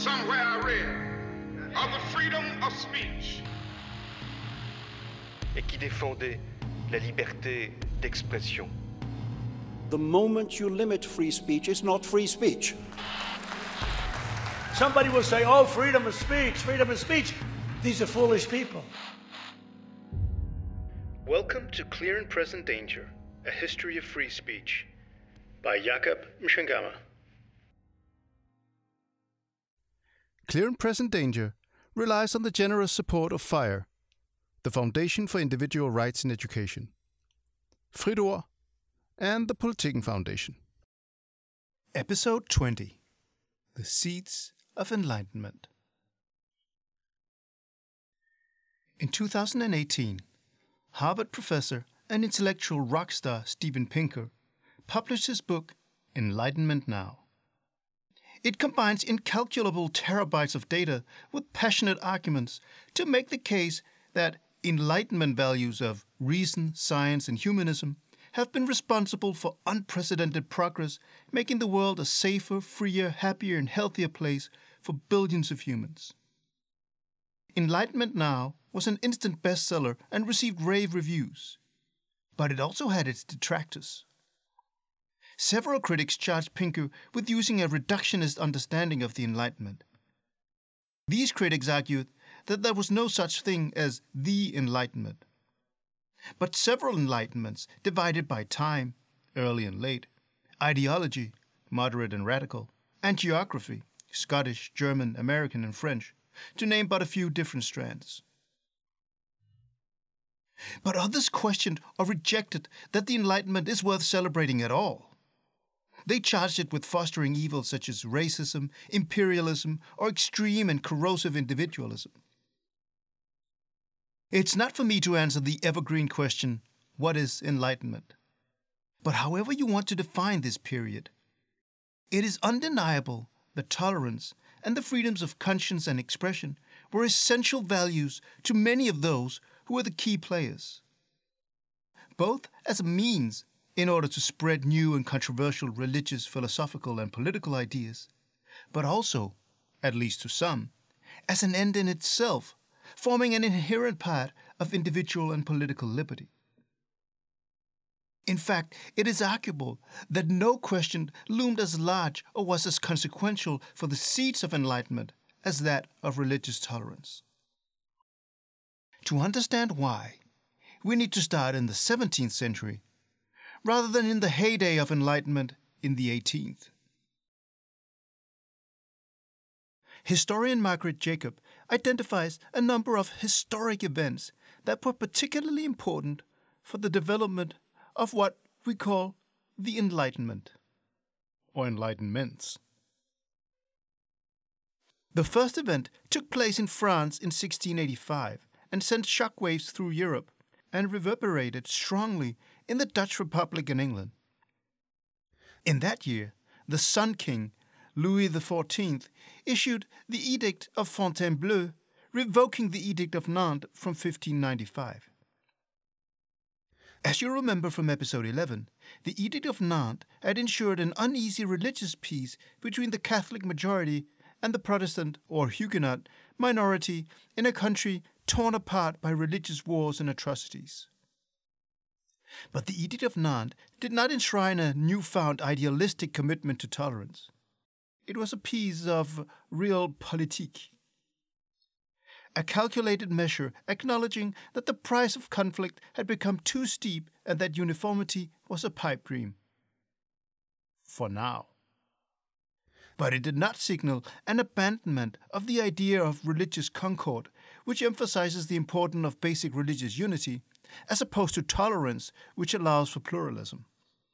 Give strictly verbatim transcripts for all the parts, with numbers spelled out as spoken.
Somewhere I read of the freedom of speech. Et qui défendait la liberté d'expression. The moment you limit free speech, it's not free speech. Somebody will say, oh, freedom of speech, freedom of speech. These are foolish people. Welcome to Clear and Present Danger, A History of Free Speech, by Jakob Mchangama. Clear and Present Danger relies on the generous support of FIRE, the Foundation for Individual Rights in Education, Frit Ord, and the Politiken Foundation. Episode twenty. The Seeds of Enlightenment. In two thousand eighteen, Harvard professor and intellectual rock star Steven Pinker published his book, Enlightenment Now. It combines incalculable terabytes of data with passionate arguments to make the case that Enlightenment values of reason, science, and humanism have been responsible for unprecedented progress, making the world a safer, freer, happier, and healthier place for billions of humans. Enlightenment Now was an instant bestseller and received rave reviews. But it also had its detractors. Several critics charged Pinker with using a reductionist understanding of the Enlightenment. These critics argued that there was no such thing as the Enlightenment, but several Enlightenments divided by time, early and late, ideology, moderate and radical, and geography, Scottish, German, American, and French, to name but a few different strands. But others questioned or rejected that the Enlightenment is worth celebrating at all. They charged it with fostering evils such as racism, imperialism, or extreme and corrosive individualism. It's not for me to answer the evergreen question, what is enlightenment? But however you want to define this period, it is undeniable that tolerance and the freedoms of conscience and expression were essential values to many of those who were the key players, both as a means in order to spread new and controversial religious, philosophical, and political ideas, but also, at least to some, as an end in itself, forming an inherent part of individual and political liberty. In fact, it is arguable that no question loomed as large or was as consequential for the seeds of enlightenment as that of religious tolerance. To understand why, we need to start in the seventeenth century, rather than in the heyday of enlightenment in the eighteenth. Historian Margaret Jacob identifies a number of historic events that were particularly important for the development of what we call the Enlightenment, or Enlightenments. The first event took place in France in sixteen eighty-five and sent shockwaves through Europe and reverberated strongly in the Dutch Republic and England. In that year, the Sun King, Louis the fourteenth, issued the Edict of Fontainebleau, revoking the Edict of Nantes from fifteen ninety-five. As you remember from episode eleven, the Edict of Nantes had ensured an uneasy religious peace between the Catholic majority and the Protestant or Huguenot minority in a country torn apart by religious wars and atrocities. But the Edict of Nantes did not enshrine a newfound idealistic commitment to tolerance. It was a piece of realpolitik, a calculated measure acknowledging that the price of conflict had become too steep and that uniformity was a pipe dream. For now. But it did not signal an abandonment of the idea of religious concord, which emphasizes the importance of basic religious unity, as opposed to tolerance, which allows for pluralism.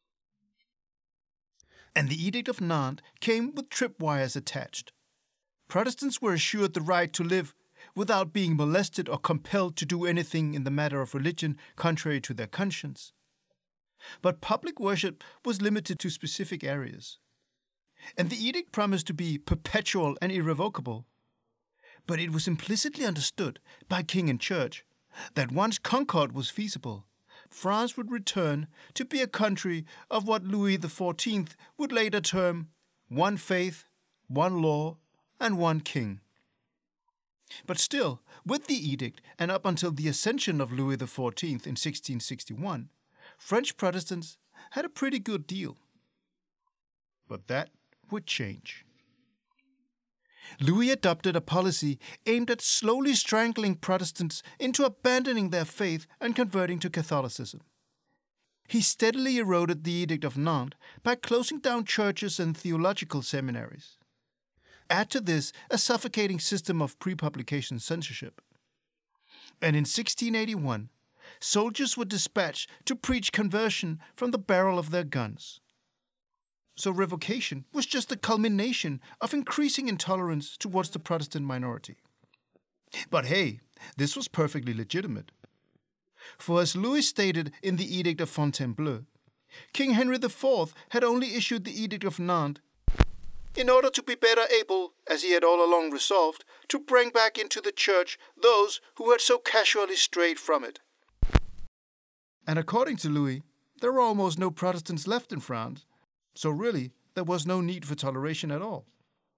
And the Edict of Nantes came with tripwires attached. Protestants were assured the right to live without being molested or compelled to do anything in the matter of religion contrary to their conscience. But public worship was limited to specific areas. And the edict promised to be perpetual and irrevocable. But it was implicitly understood by king and church that once concord was feasible, France would return to be a country of what Louis the fourteenth would later term one faith, one law, and one king. But still, with the edict and up until the ascension of Louis the fourteenth in sixteen sixty-one, French Protestants had a pretty good deal. But that would change. Louis adopted a policy aimed at slowly strangling Protestants into abandoning their faith and converting to Catholicism. He steadily eroded the Edict of Nantes by closing down churches and theological seminaries. Add to this a suffocating system of pre-publication censorship. And in sixteen eighty-one, soldiers were dispatched to preach conversion from the barrel of their guns. So revocation was just a culmination of increasing intolerance towards the Protestant minority. But hey, this was perfectly legitimate. For as Louis stated in the Edict of Fontainebleau, King Henry the Fourth had only issued the Edict of Nantes in order to be better able, as he had all along resolved, to bring back into the church those who had so casually strayed from it. And according to Louis, there were almost no Protestants left in France, so really there was no need for toleration at all.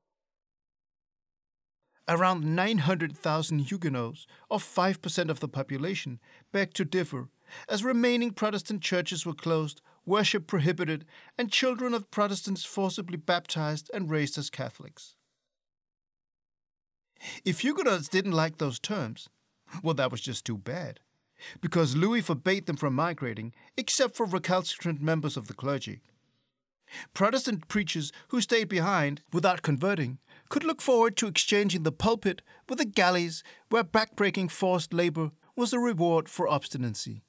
Around nine hundred thousand Huguenots, or five percent of the population, begged to differ, as remaining Protestant churches were closed, worship prohibited, and children of Protestants forcibly baptized and raised as Catholics. If Huguenots didn't like those terms, well, that was just too bad, because Louis forbade them from migrating, except for recalcitrant members of the clergy. Protestant preachers who stayed behind without converting could look forward to exchanging the pulpit with the galleys, where backbreaking forced labor was a reward for obstinacy.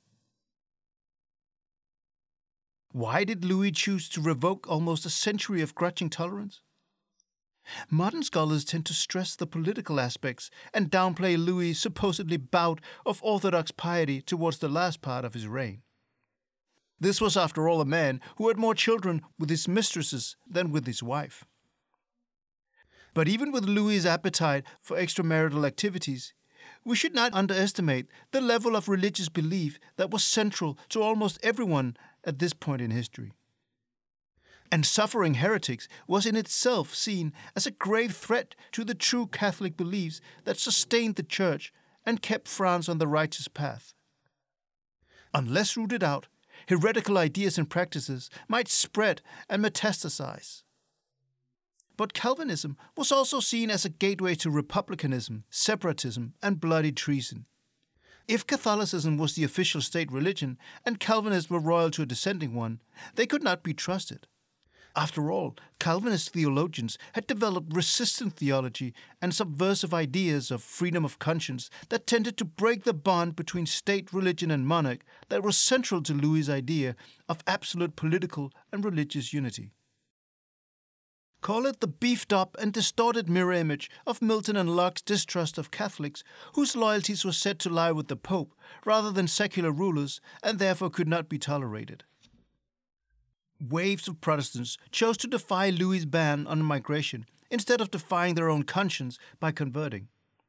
Why did Louis choose to revoke almost a century of grudging tolerance? Modern scholars tend to stress the political aspects and downplay Louis' supposedly bout of orthodox piety towards the last part of his reign. This was, after all, a man who had more children with his mistresses than with his wife. But even with Louis' appetite for extramarital activities, we should not underestimate the level of religious belief that was central to almost everyone at this point in history. And suffering heretics was in itself seen as a grave threat to the true Catholic beliefs that sustained the Church and kept France on the righteous path. Unless rooted out, heretical ideas and practices might spread and metastasize. But Calvinism was also seen as a gateway to republicanism, separatism, and bloody treason. If Catholicism was the official state religion and Calvinists were royal to a dissenting one, they could not be trusted. After all, Calvinist theologians had developed resistant theology and subversive ideas of freedom of conscience that tended to break the bond between state, religion, and monarch that was central to Louis' idea of absolute political and religious unity. Call it the beefed-up and distorted mirror image of Milton and Locke's distrust of Catholics, whose loyalties were said to lie with the Pope rather than secular rulers, and therefore could not be tolerated. Waves of Protestants chose to defy Louis' ban on migration instead of defying their own conscience by converting.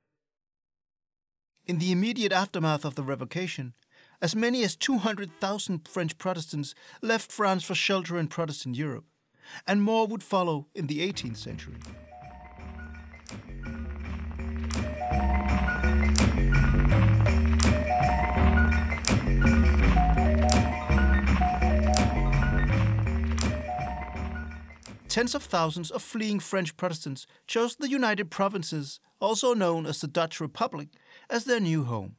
In the immediate aftermath of the revocation, as many as two hundred thousand French Protestants left France for shelter in Protestant Europe, and more would follow in the eighteenth century. Tens of thousands of fleeing French Protestants chose the United Provinces, also known as the Dutch Republic, as their new home.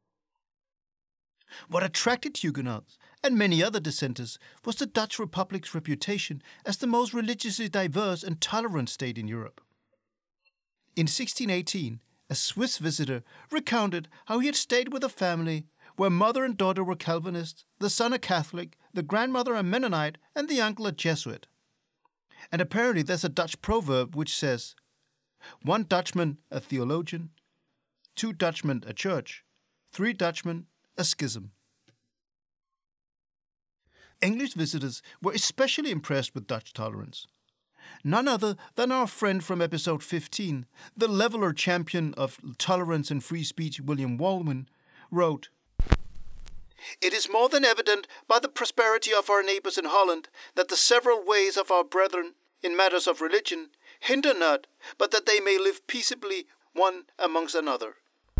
What attracted Huguenots and many other dissenters was the Dutch Republic's reputation as the most religiously diverse and tolerant state in Europe. In sixteen eighteen, a Swiss visitor recounted how he had stayed with a family where mother and daughter were Calvinists, the son a Catholic, the grandmother a Mennonite, and the uncle a Jesuit. And apparently there's a Dutch proverb which says, one Dutchman a theologian, two Dutchmen a church, three Dutchmen a schism. English visitors were especially impressed with Dutch tolerance. None other than our friend from episode fifteen, the leveler champion of tolerance and free speech William Walwyn, wrote, "It is more than evident by the prosperity of our neighbours in Holland that the several ways of our brethren in matters of religion hinder not, but that they may live peaceably one amongst another.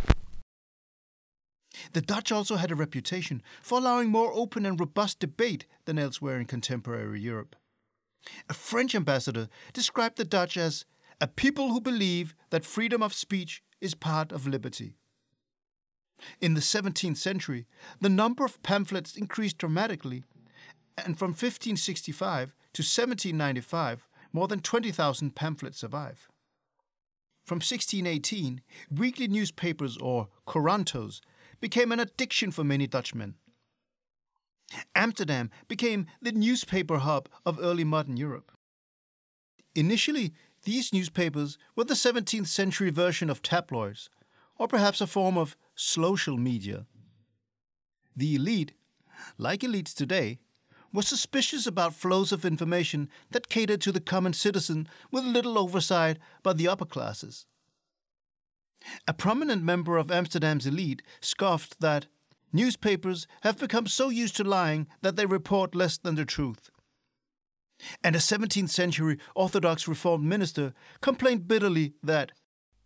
The Dutch also had a reputation for allowing more open and robust debate than elsewhere in contemporary Europe. A French ambassador described the Dutch as a people who believe that freedom of speech is part of liberty. In the seventeenth century, the number of pamphlets increased dramatically, and from fifteen sixty-five to seventeen ninety-five, more than twenty thousand pamphlets survive. From sixteen eighteen, weekly newspapers, or courantos, became an addiction for many Dutchmen. Amsterdam became the newspaper hub of early modern Europe. Initially, these newspapers were the seventeenth century version of tabloids, or perhaps a form of social media. The elite, like elites today, were suspicious about flows of information that catered to the common citizen with little oversight by the upper classes. A prominent member of Amsterdam's elite scoffed that newspapers have become so used to lying that they report less than the truth. And a seventeenth century Orthodox Reformed minister complained bitterly that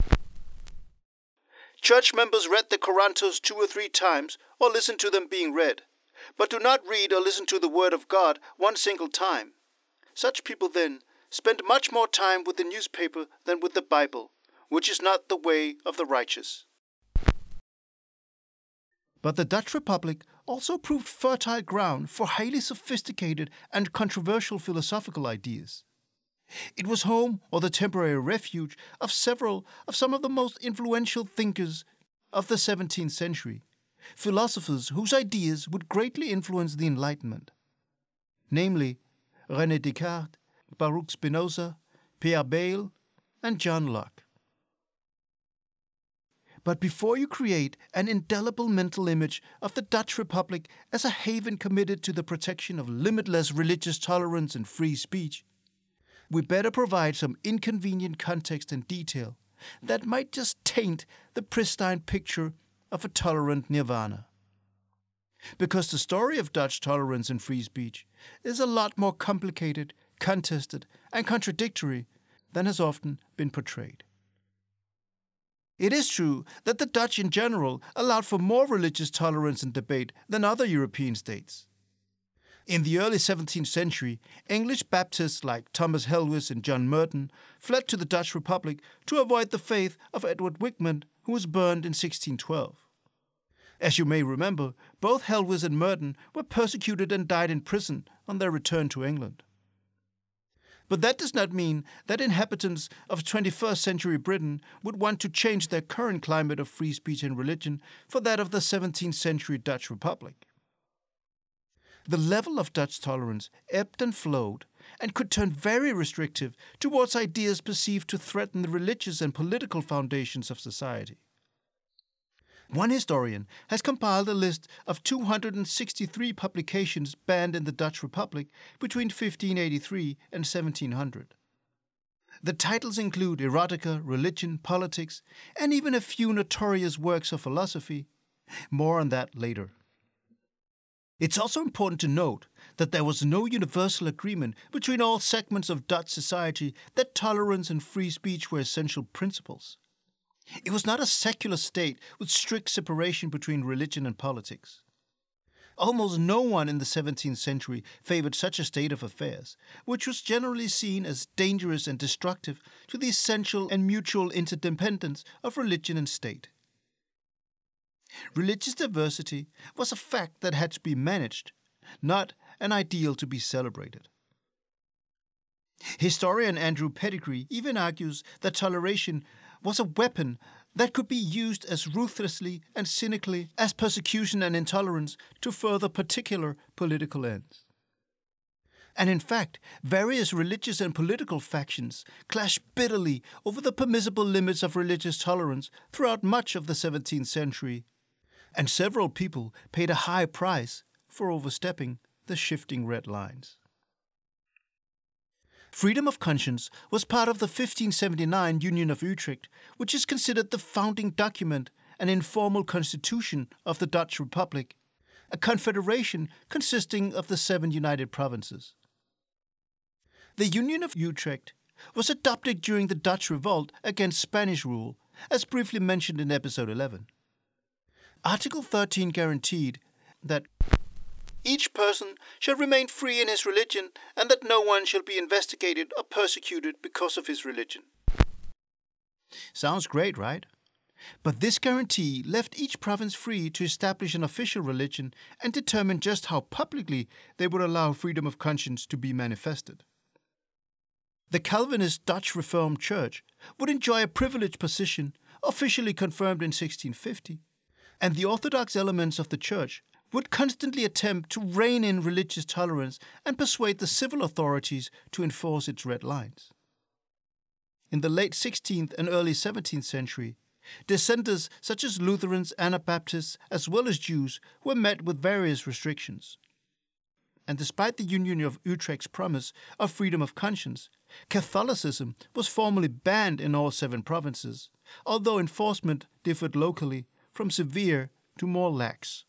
church members read the courantos two or three times or listened to them being read, but do not read or listen to the word of God one single time. Such people, then, spend much more time with the newspaper than with the Bible, which is not the way of the righteous. But the Dutch Republic also proved fertile ground for highly sophisticated and controversial philosophical ideas. It was home or the temporary refuge of several of some of the most influential thinkers of the seventeenth century, philosophers whose ideas would greatly influence the Enlightenment, namely René Descartes, Baruch Spinoza, Pierre Bayle, and John Locke. But before you create an indelible mental image of the Dutch Republic as a haven committed to the protection of limitless religious tolerance and free speech, we better provide some inconvenient context and detail that might just taint the pristine picture of a tolerant nirvana. Because the story of Dutch tolerance and free speech is a lot more complicated, contested, and contradictory than has often been portrayed. It is true that the Dutch in general allowed for more religious tolerance and debate than other European states. In the early seventeenth century, English Baptists like Thomas Helwys and John Merton fled to the Dutch Republic to avoid the faith of Edward Wigmund, who was burned in sixteen twelve. As you may remember, both Helwys and Merton were persecuted and died in prison on their return to England. But that does not mean that inhabitants of twenty-first century Britain would want to change their current climate of free speech and religion for that of the seventeenth century Dutch Republic. The level of Dutch tolerance ebbed and flowed and could turn very restrictive towards ideas perceived to threaten the religious and political foundations of society. One historian has compiled a list of two hundred sixty-three publications banned in the Dutch Republic between fifteen eighty-three and seventeen hundred. The titles include erotica, religion, politics, and even a few notorious works of philosophy. More on that later. It's also important to note that there was no universal agreement between all segments of Dutch society that tolerance and free speech were essential principles. It was not a secular state with strict separation between religion and politics. Almost no one in the seventeenth century favored such a state of affairs, which was generally seen as dangerous and destructive to the essential and mutual interdependence of religion and state. Religious diversity was a fact that had to be managed, not an ideal to be celebrated. Historian Andrew Pettigrew even argues that toleration was a weapon that could be used as ruthlessly and cynically as persecution and intolerance to further particular political ends. And in fact, various religious and political factions clashed bitterly over the permissible limits of religious tolerance throughout much of the seventeenth century, and several people paid a high price for overstepping the shifting red lines. Freedom of conscience was part of the fifteen seventy-nine Union of Utrecht, which is considered the founding document and informal constitution of the Dutch Republic, a confederation consisting of the seven united provinces. The Union of Utrecht was adopted during the Dutch revolt against Spanish rule, as briefly mentioned in episode eleven. Article thirteen guaranteed that each person shall remain free in his religion and that no one shall be investigated or persecuted because of his religion. Sounds great, right? But this guarantee left each province free to establish an official religion and determine just how publicly they would allow freedom of conscience to be manifested. The Calvinist Dutch Reformed Church would enjoy a privileged position, officially confirmed in sixteen fifty, and the orthodox elements of the church would constantly attempt to rein in religious tolerance and persuade the civil authorities to enforce its red lines. In the late sixteenth and early seventeenth century, dissenters such as Lutherans, Anabaptists, as well as Jews were met with various restrictions. And despite the Union of Utrecht's promise of freedom of conscience, Catholicism was formally banned in all seven provinces, although enforcement differed locally from severe to more lax.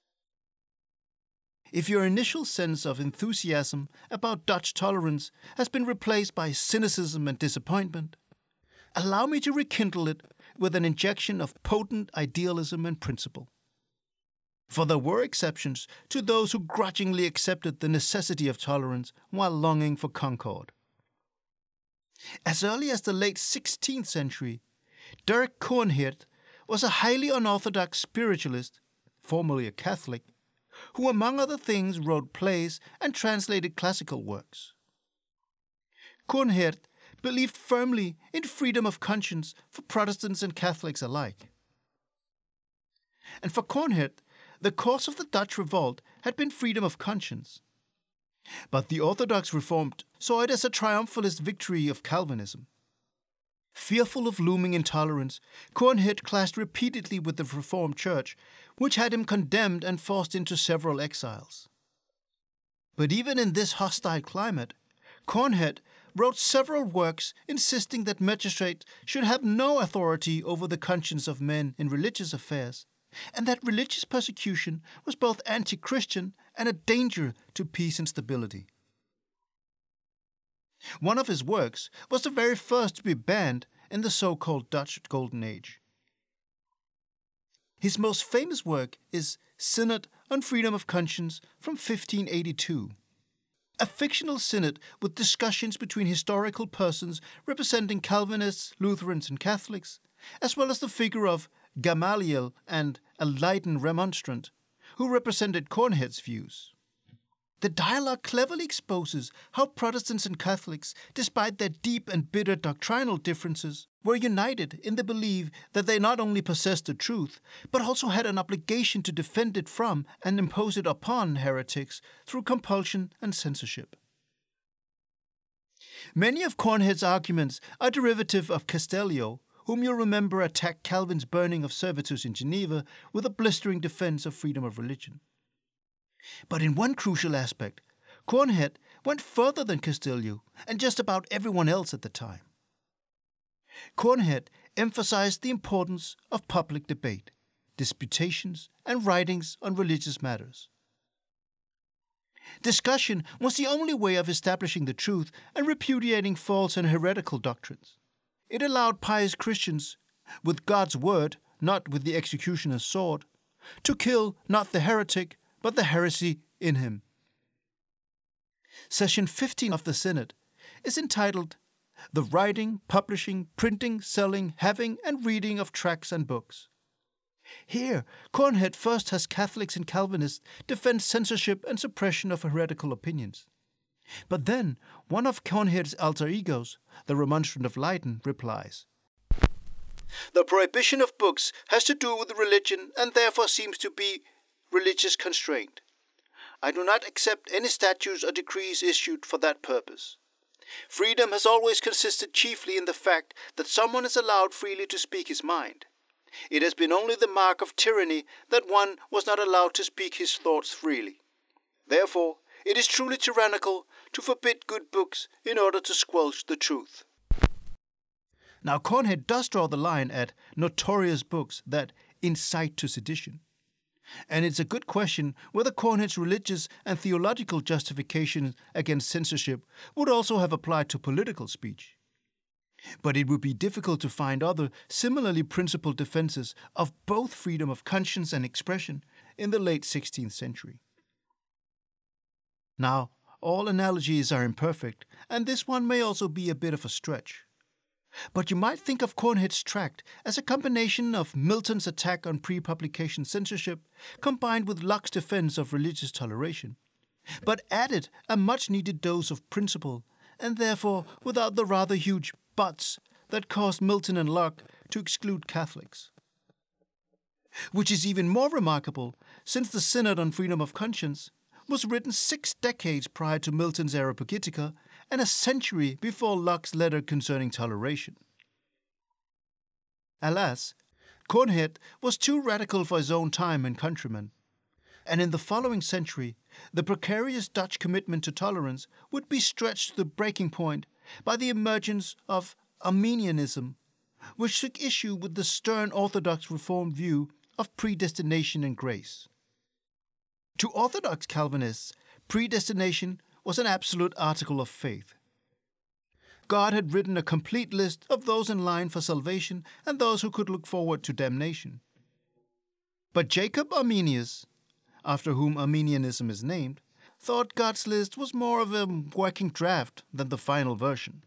If your initial sense of enthusiasm about Dutch tolerance has been replaced by cynicism and disappointment, allow me to rekindle it with an injection of potent idealism and principle. For there were exceptions to those who grudgingly accepted the necessity of tolerance while longing for concord. As early as the late sixteenth century, Dirk Coornheert was a highly unorthodox spiritualist, formerly a Catholic, who among other things wrote plays and translated classical works. Coornheert believed firmly in freedom of conscience for Protestants and Catholics alike. And for Coornheert, the cause of the Dutch revolt had been freedom of conscience. But the Orthodox Reformed saw it as a triumphalist victory of Calvinism. Fearful of looming intolerance, Coornheert clashed repeatedly with the Reformed Church, which had him condemned and forced into several exiles. But even in this hostile climate, Coornheert wrote several works insisting that magistrates should have no authority over the conscience of men in religious affairs, and that religious persecution was both anti-Christian and a danger to peace and stability. One of his works was the very first to be banned in the so-called Dutch Golden Age. His most famous work is Synod on Freedom of Conscience from fifteen eighty-two, a fictional synod with discussions between historical persons representing Calvinists, Lutherans, and Catholics, as well as the figure of Gamaliel and a Leiden remonstrant, who represented Coornheert's views. The dialogue cleverly exposes how Protestants and Catholics, despite their deep and bitter doctrinal differences, were united in the belief that they not only possessed the truth, but also had an obligation to defend it from and impose it upon heretics through compulsion and censorship. Many of Coornheert's arguments are derivative of Castellio, whom you'll remember attacked Calvin's burning of Servetus in Geneva with a blistering defense of freedom of religion. But in one crucial aspect, Coornheert went further than Castellio and just about everyone else at the time. Coornheert emphasized the importance of public debate, disputations, and writings on religious matters. Discussion was the only way of establishing the truth and repudiating false and heretical doctrines. It allowed pious Christians, with God's word, not with the executioner's sword, to kill not the heretic, but the heresy in him. Session fifteen of the Synod is entitled The Writing, Publishing, Printing, Selling, Having, and Reading of Tracts and Books. Here, Coornheert first has Catholics and Calvinists defend censorship and suppression of heretical opinions. But then, one of Coornheert's alter egos, the Remonstrant of Leiden, replies, "The prohibition of books has to do with religion and therefore seems to be religious constraint. I do not accept any statutes or decrees issued for that purpose. Freedom has always consisted chiefly in the fact that someone is allowed freely to speak his mind. It has been only the mark of tyranny that one was not allowed to speak his thoughts freely. Therefore, it is truly tyrannical to forbid good books in order to squelch the truth." Now, Coornheert does draw the line at notorious books that incite to sedition. And it's a good question whether Coornheert's religious and theological justification against censorship would also have applied to political speech. But it would be difficult to find other similarly principled defenses of both freedom of conscience and expression in the late sixteenth century. Now, all analogies are imperfect, and this one may also be a bit of a stretch. But you might think of Conehead's tract as a combination of Milton's attack on pre-publication censorship combined with Locke's defense of religious toleration, but added a much-needed dose of principle, and therefore without the rather huge buts that caused Milton and Locke to exclude Catholics. Which is even more remarkable, since the Synod on Freedom of Conscience was written six decades prior to Milton's Areopagitica and a century before Locke's letter concerning toleration. Alas, Conehead was too radical for his own time and countrymen, and in the following century, the precarious Dutch commitment to tolerance would be stretched to the breaking point by the emergence of Arminianism, which took issue with the stern Orthodox Reformed view of predestination and grace. To Orthodox Calvinists, predestination was an absolute article of faith. God had written a complete list of those in line for salvation and those who could look forward to damnation. But Jacob Arminius, after whom Arminianism is named, thought God's list was more of a working draft than the final version.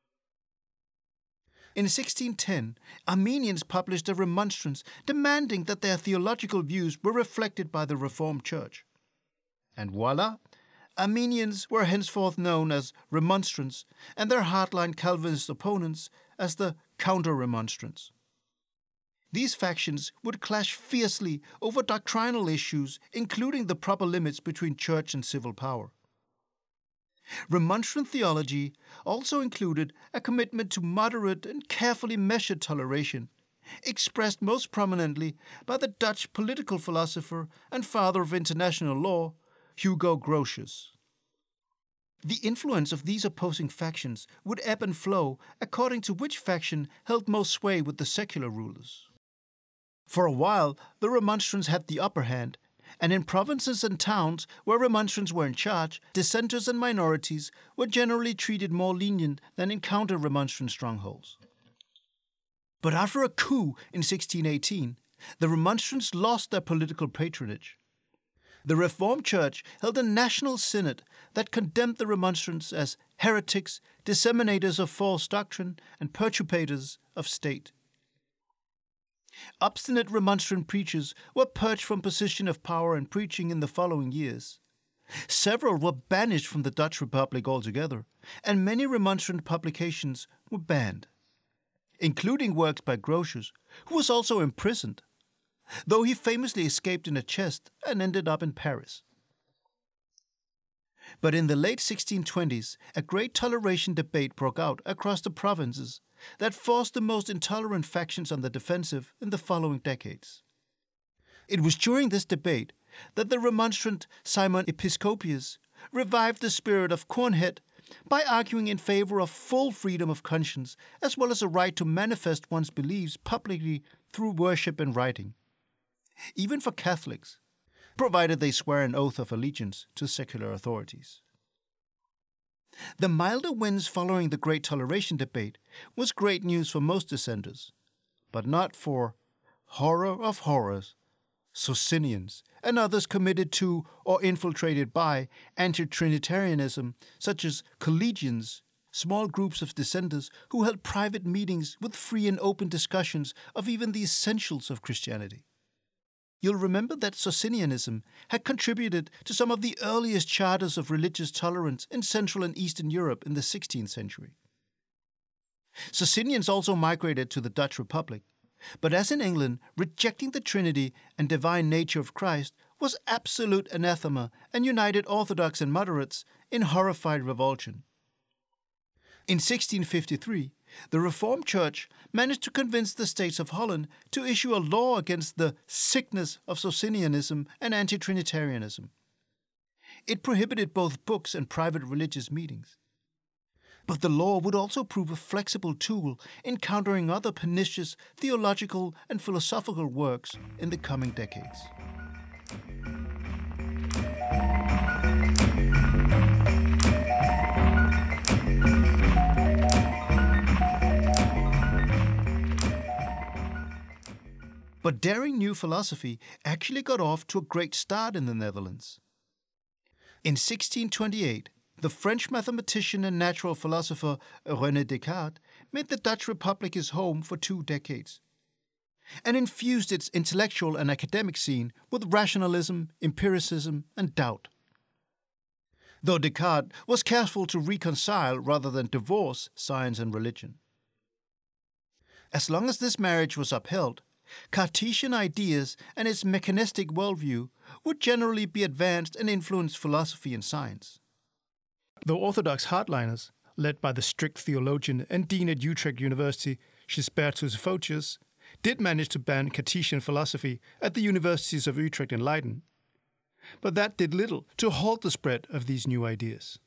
In sixteen ten, Arminians published a remonstrance demanding that their theological views were reflected by the Reformed Church. And voila, Arminians were henceforth known as Remonstrants, and their hardline Calvinist opponents as the Counter-Remonstrants. These factions would clash fiercely over doctrinal issues, including the proper limits between church and civil power. Remonstrant theology also included a commitment to moderate and carefully measured toleration, expressed most prominently by the Dutch political philosopher and father of international law, Hugo Grotius. The influence of these opposing factions would ebb and flow according to which faction held most sway with the secular rulers. For a while, the Remonstrants had the upper hand, and in provinces and towns where Remonstrants were in charge, dissenters and minorities were generally treated more lenient than in counter-Remonstrant strongholds. But after a coup in sixteen eighteen, the Remonstrants lost their political patronage. The Reformed Church held a national synod that condemned the Remonstrants as heretics, disseminators of false doctrine, and perturbators of state. Obstinate Remonstrant preachers were purged from position of power and preaching in the following years. Several were banished from the Dutch Republic altogether, and many Remonstrant publications were banned, including works by Grotius, who was also imprisoned, though he famously escaped in a chest and ended up in Paris. But in the late sixteen twenties, a great toleration debate broke out across the provinces that forced the most intolerant factions on the defensive in the following decades. It was during this debate that the Remonstrant Simon Episcopius revived the spirit of Conehead by arguing in favor of full freedom of conscience as well as a right to manifest one's beliefs publicly through worship and writing, even for Catholics, provided they swear an oath of allegiance to secular authorities. The milder winds following the Great Toleration debate was great news for most dissenters, but not for, horror of horrors, Socinians and others committed to or infiltrated by anti-Trinitarianism, such as collegians, small groups of dissenters who held private meetings with free and open discussions of even the essentials of Christianity. You'll remember that Socinianism had contributed to some of the earliest charters of religious tolerance in Central and Eastern Europe in the sixteenth century. Socinians also migrated to the Dutch Republic, but as in England, rejecting the Trinity and divine nature of Christ was absolute anathema and united Orthodox and moderates in horrified revulsion. In sixteen fifty-three, the Reformed Church managed to convince the States of Holland to issue a law against the sickness of Socinianism and anti-Trinitarianism. It prohibited both books and private religious meetings. But the law would also prove a flexible tool in countering other pernicious theological and philosophical works in the coming decades. But daring new philosophy actually got off to a great start in the Netherlands. In sixteen twenty-eight, the French mathematician and natural philosopher René Descartes made the Dutch Republic his home for two decades, and infused its intellectual and academic scene with rationalism, empiricism, and doubt. Though Descartes was careful to reconcile rather than divorce science and religion. As long as this marriage was upheld, Cartesian ideas and its mechanistic worldview would generally be advanced and influence philosophy and science. Though orthodox hardliners, led by the strict theologian and dean at Utrecht University, Gisbertus Photius, did manage to ban Cartesian philosophy at the universities of Utrecht and Leiden, but that did little to halt the spread of these new ideas.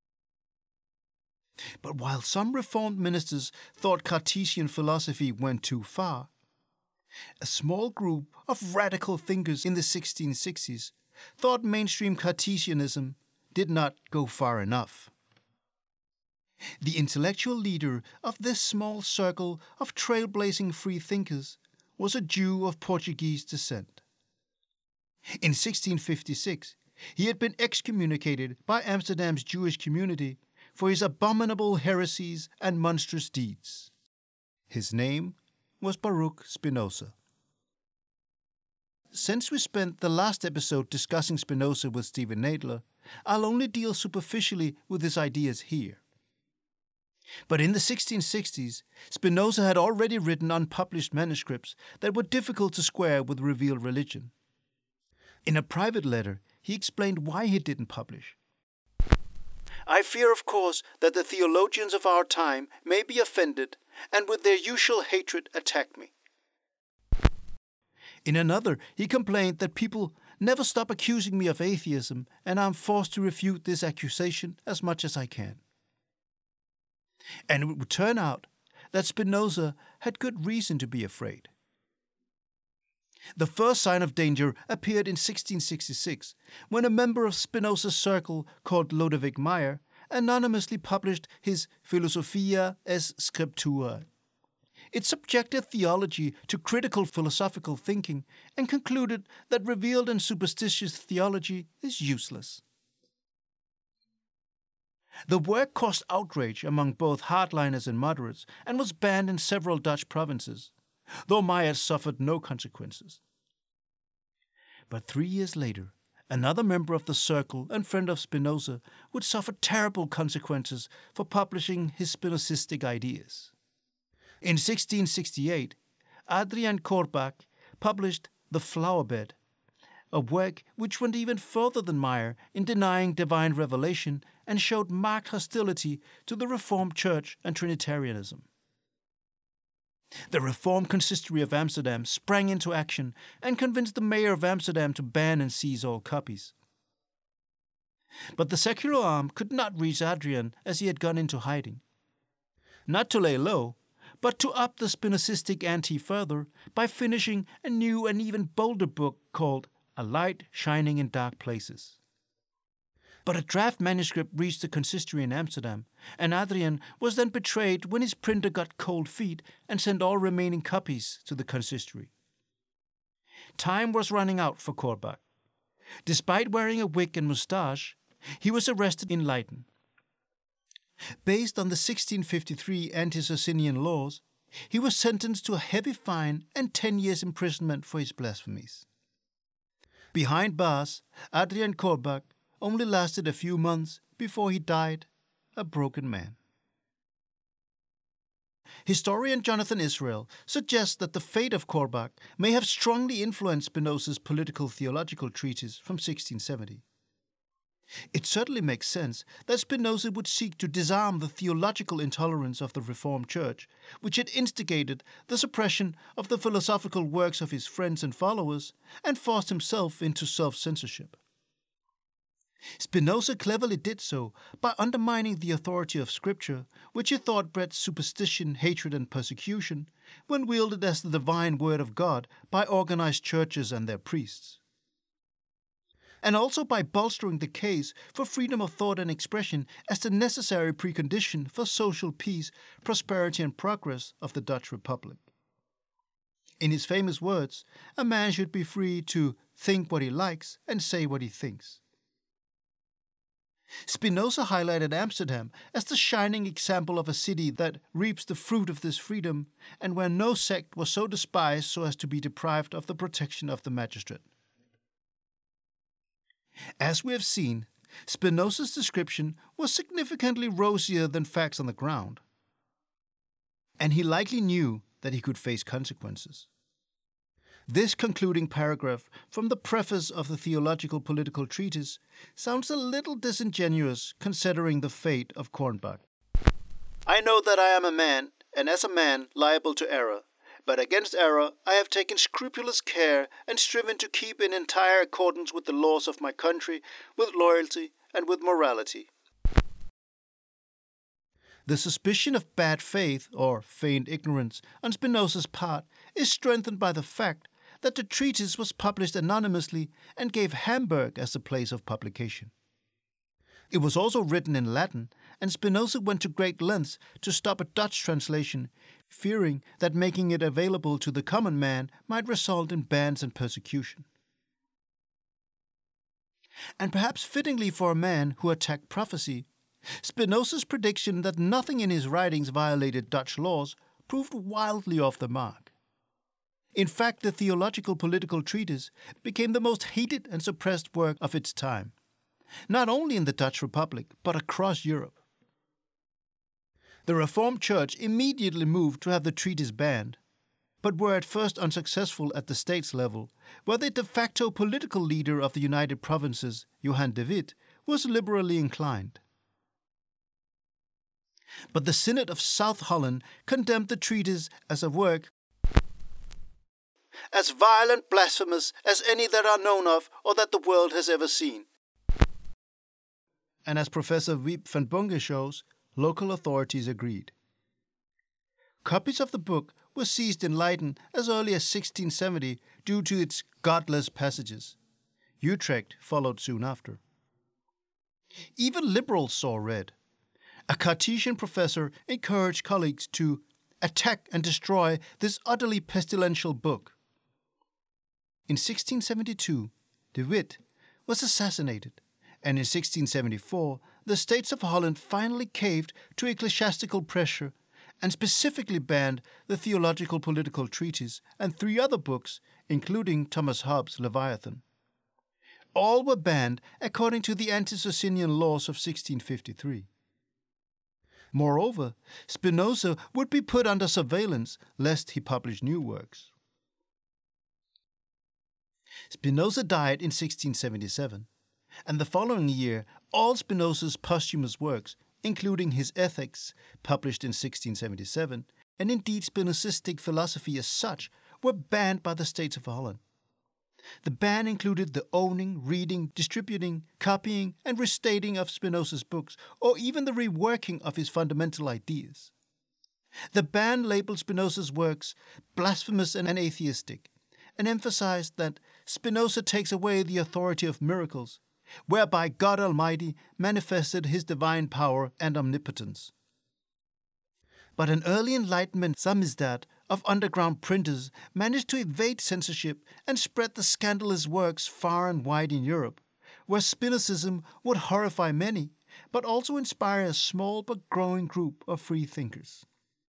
But while some Reformed ministers thought Cartesian philosophy went too far, a small group of radical thinkers in the sixteen sixties thought mainstream Cartesianism did not go far enough. The intellectual leader of this small circle of trailblazing free thinkers was a Jew of Portuguese descent. In sixteen fifty-six, he had been excommunicated by Amsterdam's Jewish community for his abominable heresies and monstrous deeds. His name was Baruch Spinoza. Since we spent the last episode discussing Spinoza with Stephen Nadler, I'll only deal superficially with his ideas here. But in the sixteen sixties, Spinoza had already written unpublished manuscripts that were difficult to square with revealed religion. In a private letter, he explained why he didn't publish. I fear, of course, that the theologians of our time may be offended and with their usual hatred attack me. In another, he complained that people never stop accusing me of atheism, and I'm forced to refute this accusation as much as I can. And it would turn out that Spinoza had good reason to be afraid. The first sign of danger appeared in sixteen sixty-six, when a member of Spinoza's circle called Lodewijk Meyer anonymously published his Philosophia es Scriptura. It subjected theology to critical philosophical thinking and concluded that revealed and superstitious theology is useless. The work caused outrage among both hardliners and moderates and was banned in several Dutch provinces, though Meyer suffered no consequences. But three years later, another member of the circle and friend of Spinoza would suffer terrible consequences for publishing his Spinozistic ideas. In sixteen sixty-eight, Adrian Korbach published The Flower Bed, a work which went even further than Meyer in denying divine revelation and showed marked hostility to the Reformed Church and Trinitarianism. The Reformed Consistory of Amsterdam sprang into action and convinced the mayor of Amsterdam to ban and seize all copies. But the secular arm could not reach Adrian as he had gone into hiding. Not to lay low, but to up the Spinozistic ante further by finishing a new and even bolder book called A Light Shining in Dark Places. But a draft manuscript reached the consistory in Amsterdam, and Adrian was then betrayed when his printer got cold feet and sent all remaining copies to the consistory. Time was running out for Korbach. Despite wearing a wig and moustache, he was arrested in Leiden. Based on the sixteen fifty-three anti-Socinian laws, he was sentenced to a heavy fine and ten years imprisonment for his blasphemies. Behind bars, Adrian Korbach only lasted a few months before he died, a broken man. Historian Jonathan Israel suggests that the fate of Korbach may have strongly influenced Spinoza's political theological treatise from sixteen seventy. It certainly makes sense that Spinoza would seek to disarm the theological intolerance of the Reformed Church, which had instigated the suppression of the philosophical works of his friends and followers and forced himself into self-censorship. Spinoza cleverly did so by undermining the authority of Scripture, which he thought bred superstition, hatred, and persecution, when wielded as the divine word of God by organized churches and their priests. And also by bolstering the case for freedom of thought and expression as the necessary precondition for social peace, prosperity, and progress of the Dutch Republic. In his famous words, a man should be free to think what he likes and say what he thinks. Spinoza highlighted Amsterdam as the shining example of a city that reaps the fruit of this freedom and where no sect was so despised so as to be deprived of the protection of the magistrate. As we have seen, Spinoza's description was significantly rosier than facts on the ground, and he likely knew that he could face consequences. This concluding paragraph from the preface of the Theological Political Treatise sounds a little disingenuous considering the fate of Kornbach. I know that I am a man, and as a man liable to error, but against error I have taken scrupulous care and striven to keep in entire accordance with the laws of my country, with loyalty and with morality. The suspicion of bad faith or feigned ignorance on Spinoza's part is strengthened by the fact that the treatise was published anonymously and gave Hamburg as the place of publication. It was also written in Latin, and Spinoza went to great lengths to stop a Dutch translation, fearing that making it available to the common man might result in bans and persecution. And perhaps fittingly for a man who attacked prophecy, Spinoza's prediction that nothing in his writings violated Dutch laws proved wildly off the mark. In fact, the Theological Political Treatise became the most hated and suppressed work of its time, not only in the Dutch Republic, but across Europe. The Reformed Church immediately moved to have the treatise banned, but were at first unsuccessful at the states level, where the de facto political leader of the United Provinces, Johan de Witt, was liberally inclined. But the Synod of South Holland condemned the treatise as a work as violent, blasphemous as any that are known of or that the world has ever seen. And as Professor Wiep van Bunge shows, local authorities agreed. Copies of the book were seized in Leiden as early as sixteen seventy due to its godless passages. Utrecht followed soon after. Even liberals saw red. A Cartesian professor encouraged colleagues to attack and destroy this utterly pestilential book. In sixteen seventy-two, De Witt was assassinated, and in sixteen seventy-four, the States of Holland finally caved to ecclesiastical pressure and specifically banned the Theological Political Treatise and three other books, including Thomas Hobbes' Leviathan. All were banned according to the anti-Socinian laws of sixteen fifty-three. Moreover, Spinoza would be put under surveillance lest he publish new works. Spinoza died in sixteen seventy-seven, and the following year all Spinoza's posthumous works, including his Ethics, published in sixteen seventy-seven, and indeed Spinozistic philosophy as such, were banned by the States of Holland. The ban included the owning, reading, distributing, copying, and restating of Spinoza's books, or even the reworking of his fundamental ideas. The ban labeled Spinoza's works blasphemous and atheistic, and emphasized that Spinoza takes away the authority of miracles, whereby God Almighty manifested his divine power and omnipotence. But an early Enlightenment samizdat of underground printers managed to evade censorship and spread the scandalous works far and wide in Europe, where Spinozism would horrify many, but also inspire a small but growing group of free thinkers.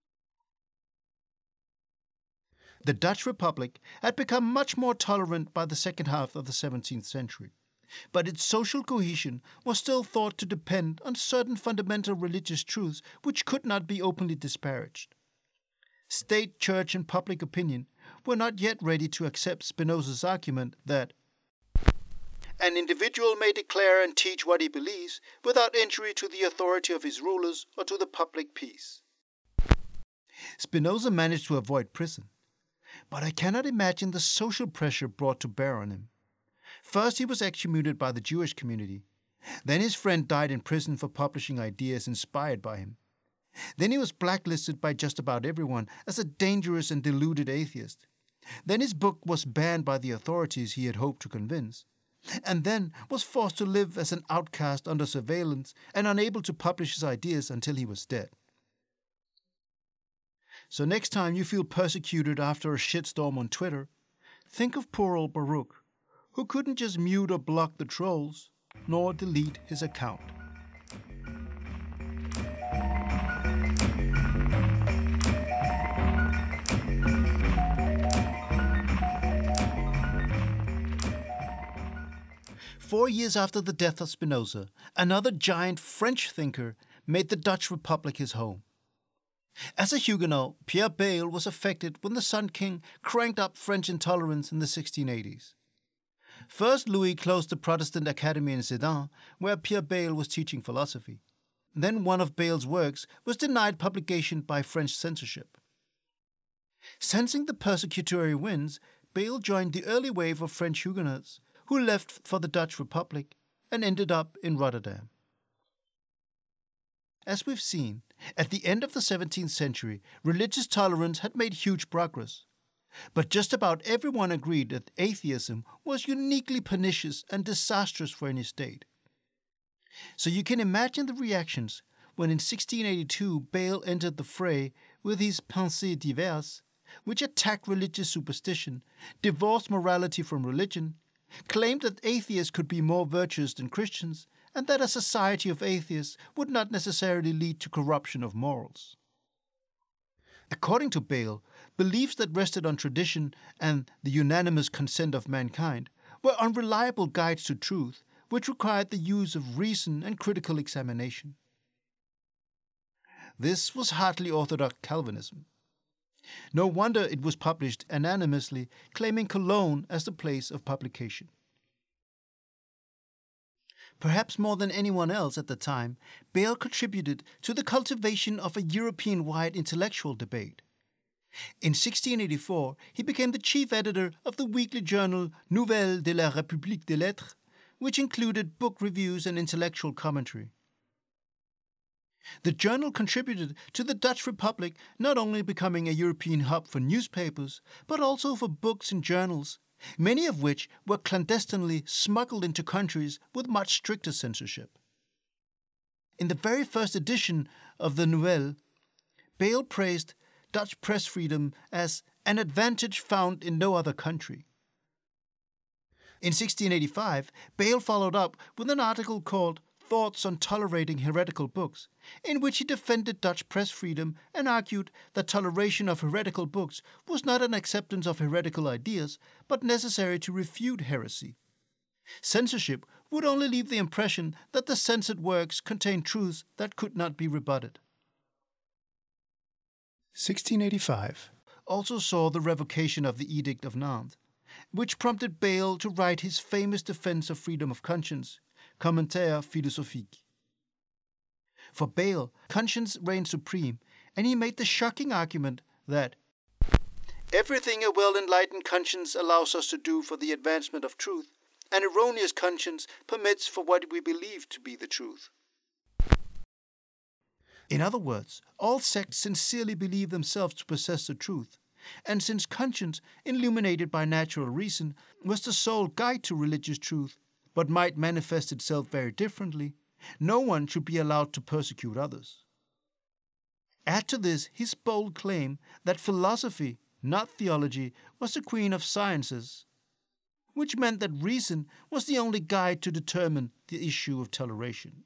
The Dutch Republic had become much more tolerant by the second half of the seventeenth century, but its social cohesion was still thought to depend on certain fundamental religious truths which could not be openly disparaged. State, church, and public opinion were not yet ready to accept Spinoza's argument that an individual may declare and teach what he believes without injury to the authority of his rulers or to the public peace. Spinoza managed to avoid prison, but I cannot imagine the social pressure brought to bear on him. First, he was excommunicated by the Jewish community. Then his friend died in prison for publishing ideas inspired by him. Then he was blacklisted by just about everyone as a dangerous and deluded atheist. Then his book was banned by the authorities he had hoped to convince, and then was forced to live as an outcast under surveillance and unable to publish his ideas until he was dead. So next time you feel persecuted after a shitstorm on Twitter, think of poor old Baruch, who couldn't just mute or block the trolls, nor delete his account. Four years after the death of Spinoza, another giant French thinker made the Dutch Republic his home. As a Huguenot, Pierre Bayle was affected when the Sun King cranked up French intolerance in the sixteen eighties. First, Louis closed the Protestant Academy in Sedan, where Pierre Bayle was teaching philosophy. Then one of Bayle's works was denied publication by French censorship. Sensing the persecutory winds, Bayle joined the early wave of French Huguenots, who left for the Dutch Republic and ended up in Rotterdam. As we've seen, at the end of the seventeenth century, religious tolerance had made huge progress. But just about everyone agreed that atheism was uniquely pernicious and disastrous for any state. So you can imagine the reactions when in sixteen eighty-two Bayle entered the fray with his Pensées diverses, which attacked religious superstition, divorced morality from religion, claimed that atheists could be more virtuous than Christians, and that a society of atheists would not necessarily lead to corruption of morals. According to Bayle, beliefs that rested on tradition and the unanimous consent of mankind were unreliable guides to truth, which required the use of reason and critical examination. This was hardly orthodox Calvinism. No wonder it was published anonymously, claiming Cologne as the place of publication. Perhaps more than anyone else at the time, Bayle contributed to the cultivation of a European-wide intellectual debate. In sixteen eighty-four, he became the chief editor of the weekly journal Nouvelles de la République des Lettres, which included book reviews and intellectual commentary. The journal contributed to the Dutch Republic not only becoming a European hub for newspapers, but also for books and journals, many of which were clandestinely smuggled into countries with much stricter censorship. In the very first edition of the Nouvelle, Bayle praised Dutch press freedom as an advantage found in no other country. In sixteen eighty-five, Bayle followed up with an article called Thoughts on Tolerating Heretical Books, in which he defended Dutch press freedom and argued that toleration of heretical books was not an acceptance of heretical ideas, but necessary to refute heresy. Censorship would only leave the impression that the censored works contained truths that could not be rebutted. sixteen eighty-five also saw the revocation of the Edict of Nantes, which prompted Bayle to write his famous defense of freedom of conscience, Commentaire philosophique. For Bayle, conscience reigned supreme, and he made the shocking argument that everything a well-enlightened conscience allows us to do for the advancement of truth, an erroneous conscience permits for what we believe to be the truth. In other words, all sects sincerely believe themselves to possess the truth, and since conscience, illuminated by natural reason, was the sole guide to religious truth, but might manifest itself very differently, no one should be allowed to persecute others. Add to this his bold claim that philosophy, not theology, was the queen of sciences, which meant that reason was the only guide to determine the issue of toleration.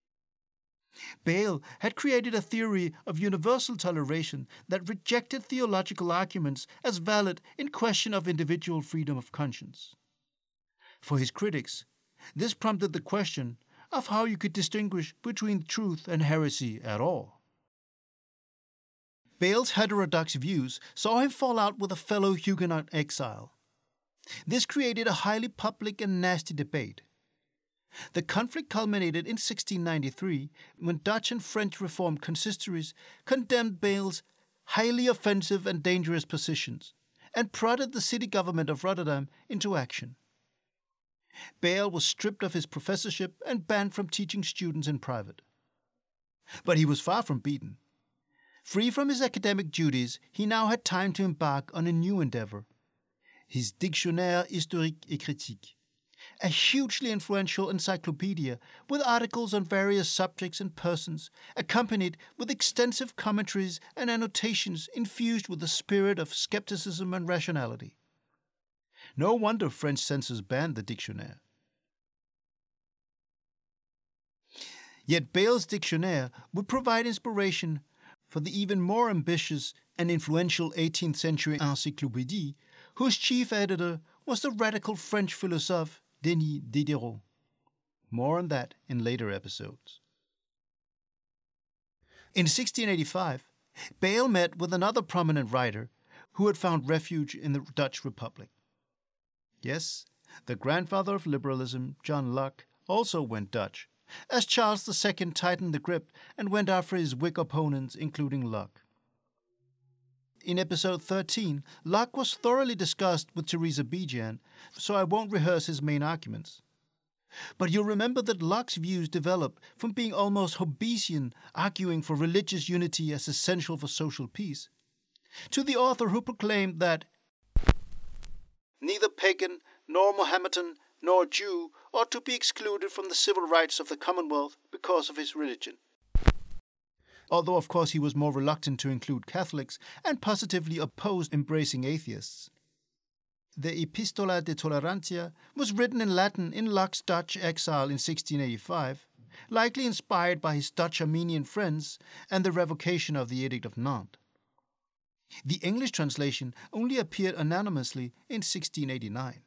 Bayle had created a theory of universal toleration that rejected theological arguments as valid in question of individual freedom of conscience. For his critics, this prompted the question of how you could distinguish between truth and heresy at all. Bayle's heterodox views saw him fall out with a fellow Huguenot exile. This created a highly public and nasty debate. The conflict culminated in sixteen ninety-three when Dutch and French Reformed consistories condemned Bayle's highly offensive and dangerous positions and prodded the city government of Rotterdam into action. Bayle was stripped of his professorship and banned from teaching students in private. But he was far from beaten. Free from his academic duties, he now had time to embark on a new endeavor, his Dictionnaire historique et critique, a hugely influential encyclopedia with articles on various subjects and persons, accompanied with extensive commentaries and annotations infused with the spirit of skepticism and rationality. No wonder French censors banned the Dictionnaire. Yet Bayle's Dictionnaire would provide inspiration for the even more ambitious and influential eighteenth century Encyclopédie, whose chief editor was the radical French philosophe Denis Diderot. More on that in later episodes. In sixteen eighty-five, Bayle met with another prominent writer who had found refuge in the Dutch Republic. Yes, the grandfather of liberalism, John Locke, also went Dutch, as Charles the Second tightened the grip and went after his Whig opponents, including Locke. In episode thirteen, Locke was thoroughly discussed with Teresa Bejan, so I won't rehearse his main arguments. But you'll remember that Locke's views developed from being almost Hobbesian, arguing for religious unity as essential for social peace, to the author who proclaimed that neither pagan, nor Mohammedan, nor Jew ought to be excluded from the civil rights of the Commonwealth because of his religion. Although, of course, he was more reluctant to include Catholics and positively opposed embracing atheists. The Epistola de Tolerantia was written in Latin in Locke's Dutch exile in sixteen eighty-five, likely inspired by his Dutch Armenian friends and the revocation of the Edict of Nantes. The English translation only appeared anonymously in sixteen eighty-nine.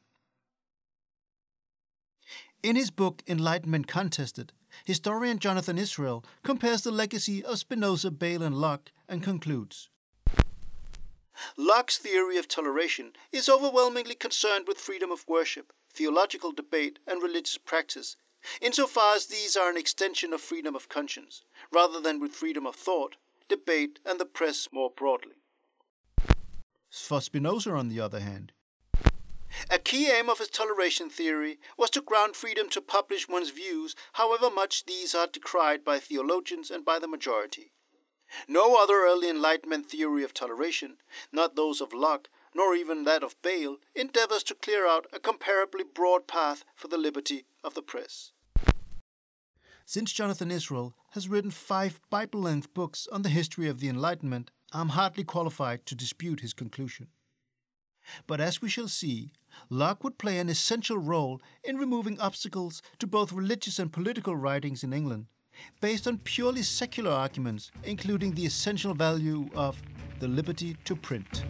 In his book Enlightenment Contested, historian Jonathan Israel compares the legacy of Spinoza, Bayle, and Locke and concludes, Locke's theory of toleration is overwhelmingly concerned with freedom of worship, theological debate, and religious practice, insofar as these are an extension of freedom of conscience, rather than with freedom of thought, debate, and the press more broadly. For Spinoza, on the other hand, a key aim of his toleration theory was to ground freedom to publish one's views, however much these are decried by theologians and by the majority. No other early Enlightenment theory of toleration, not those of Locke, nor even that of Bayle, endeavors to clear out a comparably broad path for the liberty of the press. Since Jonathan Israel has written five Bible-length books on the history of the Enlightenment, I'm hardly qualified to dispute his conclusion. But as we shall see, Locke would play an essential role in removing obstacles to both religious and political writings in England, based on purely secular arguments, including the essential value of the liberty to print.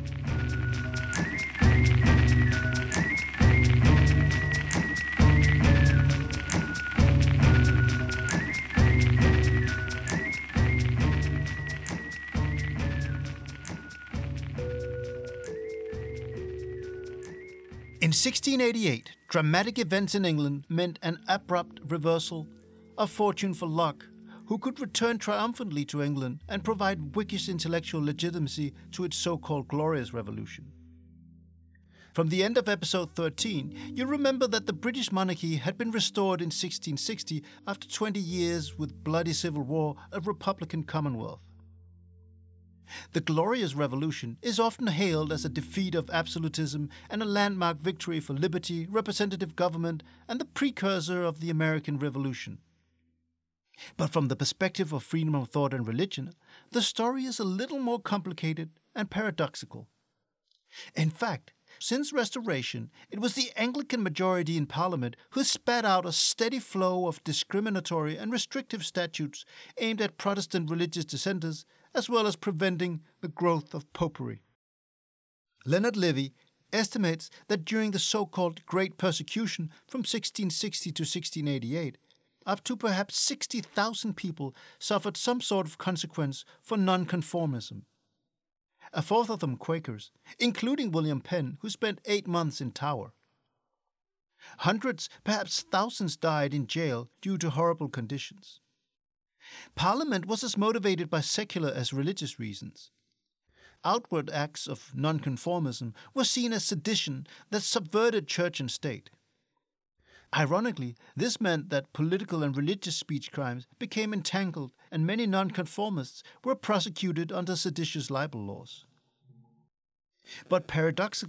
In sixteen eighty-eight, dramatic events in England meant an abrupt reversal of fortune for Locke, who could return triumphantly to England and provide Whiggish intellectual legitimacy to its so-called Glorious Revolution. From the end of episode thirteen, you remember that the British monarchy had been restored in sixteen sixty after twenty years with bloody civil war, a republican commonwealth. The Glorious Revolution is often hailed as a defeat of absolutism and a landmark victory for liberty, representative government, and the precursor of the American Revolution. But from the perspective of freedom of thought and religion, the story is a little more complicated and paradoxical. In fact, since Restoration, it was the Anglican majority in Parliament who spat out a steady flow of discriminatory and restrictive statutes aimed at Protestant religious dissenters, as well as preventing the growth of popery. Leonard Levy estimates that during the so-called Great Persecution from sixteen sixty to sixteen eighty-eight, up to perhaps sixty thousand people suffered some sort of consequence for nonconformism. A fourth of them Quakers, including William Penn, who spent eight months in Tower. Hundreds, perhaps thousands died in jail due to horrible conditions. Parliament was as motivated by secular as religious reasons. Outward acts of nonconformism were seen as sedition that subverted church and state. Ironically, this meant that political and religious speech crimes became entangled, and many nonconformists were prosecuted under seditious libel laws. But paradoxically,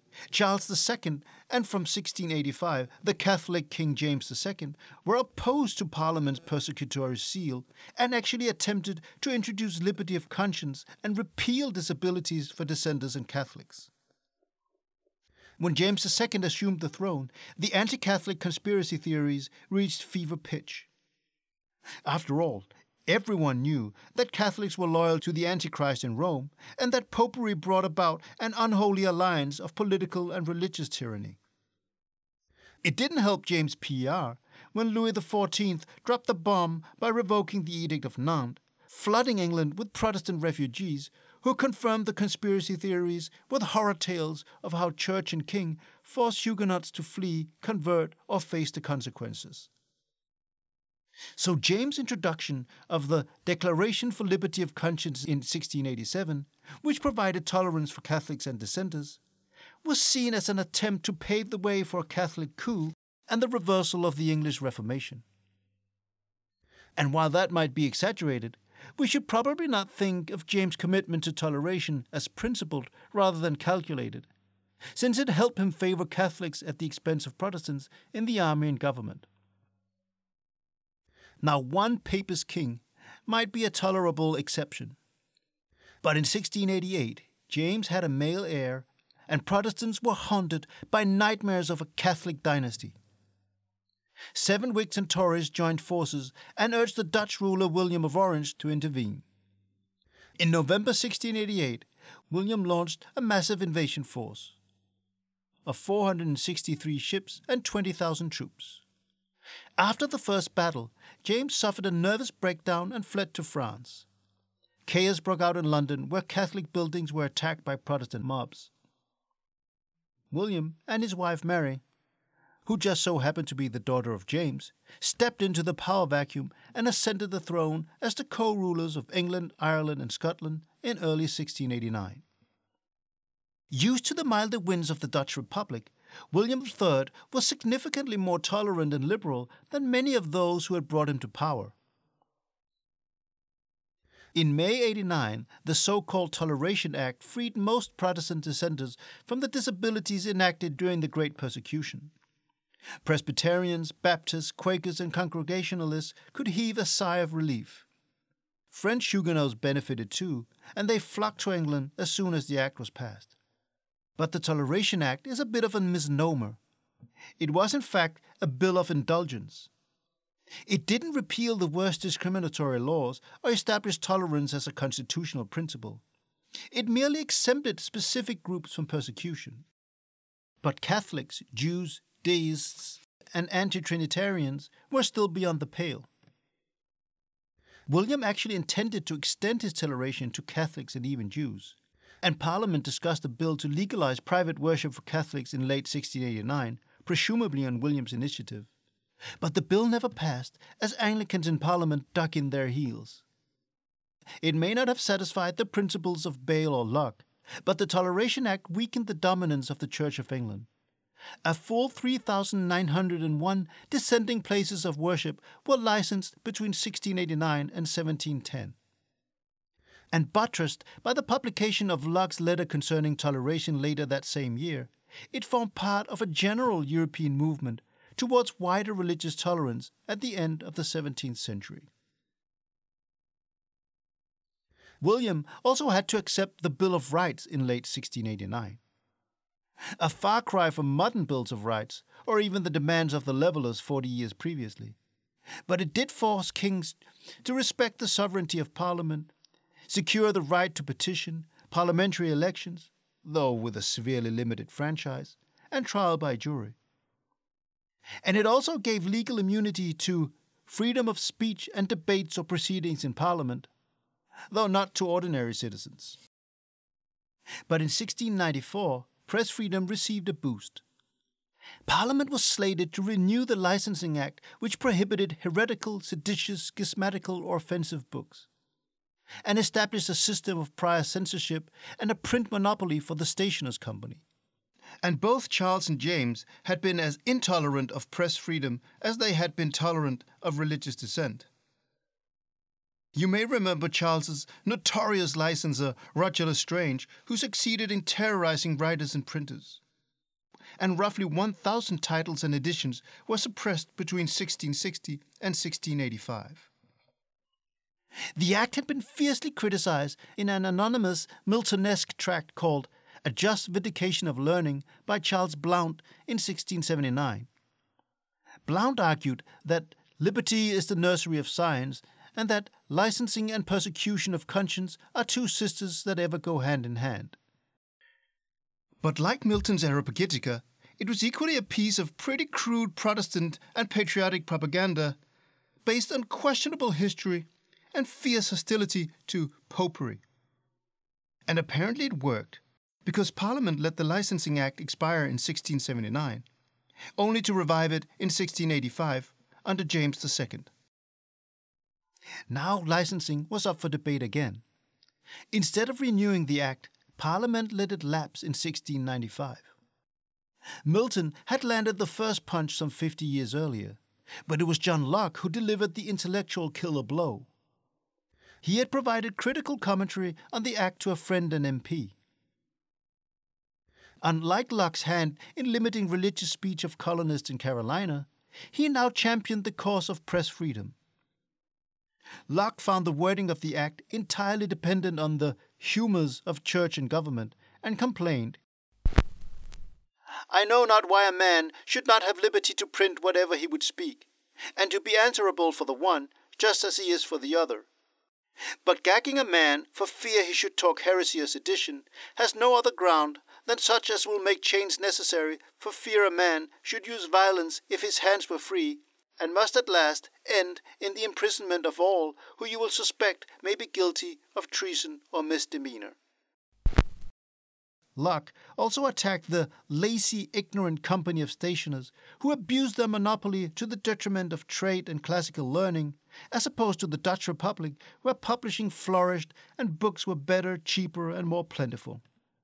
Charles the Second, and from sixteen eighty-five, the Catholic King James the Second, were opposed to Parliament's persecutory seal and actually attempted to introduce liberty of conscience and repeal disabilities for dissenters and Catholics. When James the Second assumed the throne, the anti-Catholic conspiracy theories reached fever pitch. After all, everyone knew that Catholics were loyal to the Antichrist in Rome and that popery brought about an unholy alliance of political and religious tyranny. It didn't help James' P R when Louis the Fourteenth dropped the bomb by revoking the Edict of Nantes, flooding England with Protestant refugees who confirmed the conspiracy theories with horror tales of how church and king forced Huguenots to flee, convert, or face the consequences. So James' introduction of the Declaration for Liberty of Conscience in sixteen eighty-seven, which provided tolerance for Catholics and dissenters, was seen as an attempt to pave the way for a Catholic coup and the reversal of the English Reformation. And while that might be exaggerated, we should probably not think of James' commitment to toleration as principled rather than calculated, since it helped him favor Catholics at the expense of Protestants in the army and government. Now, one papist king might be a tolerable exception, but in sixteen eighty-eight, James had a male heir, and Protestants were haunted by nightmares of a Catholic dynasty. Seven Whigs and Tories joined forces and urged the Dutch ruler William of Orange to intervene. In November sixteen eighty-eight, William launched a massive invasion force of four hundred sixty-three ships and twenty thousand troops. After the first battle, James suffered a nervous breakdown and fled to France. Chaos broke out in London, where Catholic buildings were attacked by Protestant mobs. William and his wife Mary, who just so happened to be the daughter of James, stepped into the power vacuum and ascended the throne as the co-rulers of England, Ireland, and Scotland in early sixteen eighty-nine. Used to the milder winds of the Dutch Republic, William the Third was significantly more tolerant and liberal than many of those who had brought him to power. In May eighty-nine, the so-called Toleration Act freed most Protestant dissenters from the disabilities enacted during the Great Persecution. Presbyterians, Baptists, Quakers, and Congregationalists could heave a sigh of relief. French Huguenots benefited too, and they flocked to England as soon as the act was passed. But the Toleration Act is a bit of a misnomer. It was in fact a bill of indulgence. It didn't repeal the worst discriminatory laws or establish tolerance as a constitutional principle. It merely exempted specific groups from persecution. But Catholics, Jews, deists, and anti-Trinitarians were still beyond the pale. William actually intended to extend his toleration to Catholics and even Jews, and Parliament discussed a bill to legalize private worship for Catholics in late sixteen eighty-nine, presumably on William's initiative. But the bill never passed, as Anglicans in Parliament dug in their heels. It may not have satisfied the principles of Bale or Locke, but the Toleration Act weakened the dominance of the Church of England. A full three thousand nine hundred one dissenting places of worship were licensed between sixteen eighty-nine and seventeen ten. And buttressed by the publication of Locke's letter concerning toleration later that same year, it formed part of a general European movement towards wider religious tolerance at the end of the seventeenth century. William also had to accept the Bill of Rights in late sixteen eighty-nine. A far cry from modern bills of rights, or even the demands of the Levelers forty years previously. But it did force kings to respect the sovereignty of Parliament, secure the right to petition, parliamentary elections, though with a severely limited franchise, and trial by jury. And it also gave legal immunity to freedom of speech and debates or proceedings in Parliament, though not to ordinary citizens. But in sixteen ninety-four, press freedom received a boost. Parliament was slated to renew the Licensing Act, which prohibited heretical, seditious, schismatical, or offensive books, and established a system of prior censorship and a print monopoly for the Stationers' Company. And both Charles and James had been as intolerant of press freedom as they had been tolerant of religious dissent. You may remember Charles's notorious licenser, Roger Lestrange, who succeeded in terrorizing writers and printers. and roughly one thousand titles and editions were suppressed between sixteen sixty and sixteen eighty-five. The Act had been fiercely criticized in an anonymous Miltonesque tract called A Just Vindication of Learning by Charles Blount in sixteen seventy-nine. Blount argued that liberty is the nursery of science and that licensing and persecution of conscience are two sisters that ever go hand in hand. But like Milton's Areopagitica, it was equally a piece of pretty crude Protestant and patriotic propaganda based on questionable history and fierce hostility to popery. And apparently it worked, because Parliament let the Licensing Act expire in sixteen seventy-nine, only to revive it in sixteen eighty-five under James the Second. Now licensing was up for debate again. Instead of renewing the Act, Parliament let it lapse in sixteen ninety-five. Milton had landed the first punch some fifty years earlier, but it was John Locke who delivered the intellectual killer blow. He had provided critical commentary on the Act to a friend and M P. Unlike Locke's hand in limiting religious speech of colonists in Carolina, he now championed the cause of press freedom. Locke found the wording of the Act entirely dependent on the humours of church and government, and complained, "I know not why a man should not have liberty to print whatever he would speak, and to be answerable for the one, just as he is for the other. But gagging a man for fear he should talk heresy or sedition has no other ground than such as will make chains necessary for fear a man should use violence if his hands were free, and must at last end in the imprisonment of all who you will suspect may be guilty of treason or misdemeanor." Locke also attacked the lazy, ignorant company of stationers who abused their monopoly to the detriment of trade and classical learning, as opposed to the Dutch Republic, where publishing flourished and books were better, cheaper, and more plentiful.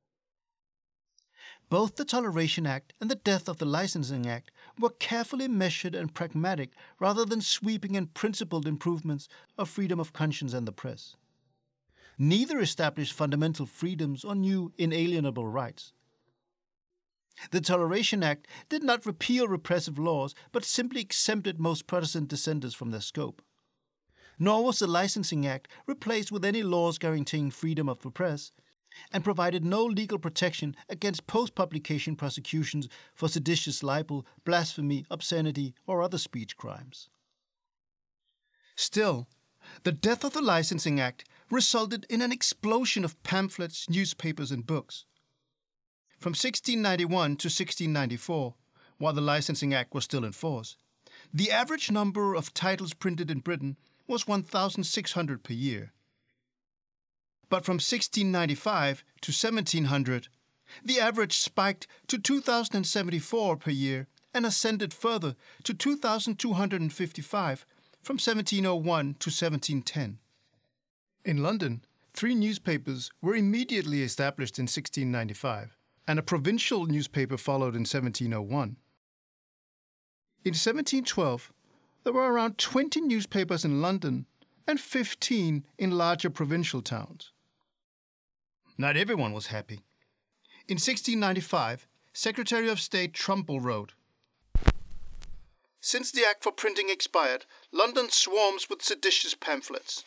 Both the Toleration Act and the death of the Licensing Act were carefully measured and pragmatic rather than sweeping and principled improvements of freedom of conscience and the press. Neither established fundamental freedoms or new inalienable rights. The Toleration Act did not repeal repressive laws, but simply exempted most Protestant dissenters from their scope. Nor was the Licensing Act replaced with any laws guaranteeing freedom of the press, and provided no legal protection against post-publication prosecutions for seditious libel, blasphemy, obscenity, or other speech crimes. Still, the death of the Licensing Act resulted in an explosion of pamphlets, newspapers, and books. From sixteen ninety-one to sixteen ninety-four, while the Licensing Act was still in force, the average number of titles printed in Britain was one thousand six hundred per year. But from sixteen ninety-five to seventeen hundred, the average spiked to two thousand seventy-four per year and ascended further to two thousand two hundred fifty-five from seventeen oh one to seventeen ten. In London, three newspapers were immediately established in sixteen ninety-five, and a provincial newspaper followed in seventeen oh one. In seventeen twelve, there were around twenty newspapers in London and fifteen in larger provincial towns. Not everyone was happy. In sixteen ninety-five, Secretary of State Trumbull wrote, "Since the Act for Printing expired, London swarms with seditious pamphlets."